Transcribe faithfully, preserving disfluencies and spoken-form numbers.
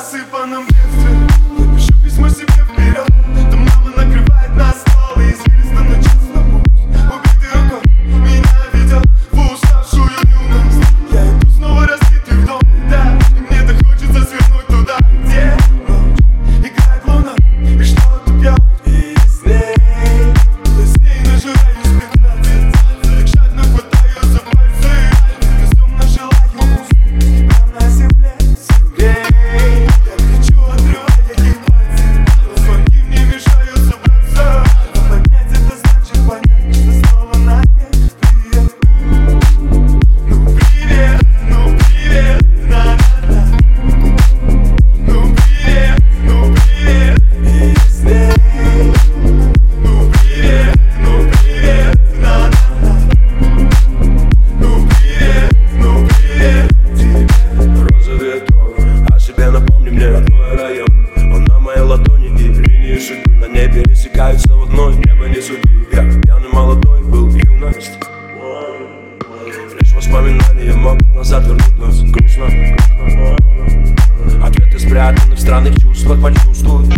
засыпанном детстве. Я пишу письмо себе вперед, да мама накрывает на стол и извилисто, но честно путь. Убитой рукой меня ведет в уставшую юность. Я иду снова разбитый в дом, да, и мне так хочется свернуть туда, где ночь играет луна, и что-то пьет. И с ней, я с ней нажираюсь пятнадцать, так жадно хватаю за пальцы, безумно желаю уснуть прямо на земле. Согрей, я кричу, отрывая ей пальцы, но звонки мне мешают собраться. А поднять это значит понять, что снова на дне. Привет, ну привет, ну привет, на-на-на. Ну привет, ну привет, и с ней. Ну привет, ну привет, на-на-на. Ну привет, ну привет тебе. Роза ветров, о себе напомни мне родной район. Он на моей ладони и линии судьбы на ней пересекаются в одной. Небо не суди, я пьяный молодой был юность. Лишь воспоминания могут назад вернуть нас грустно. Ответы спрятаны в странных чувствах, почувствуй.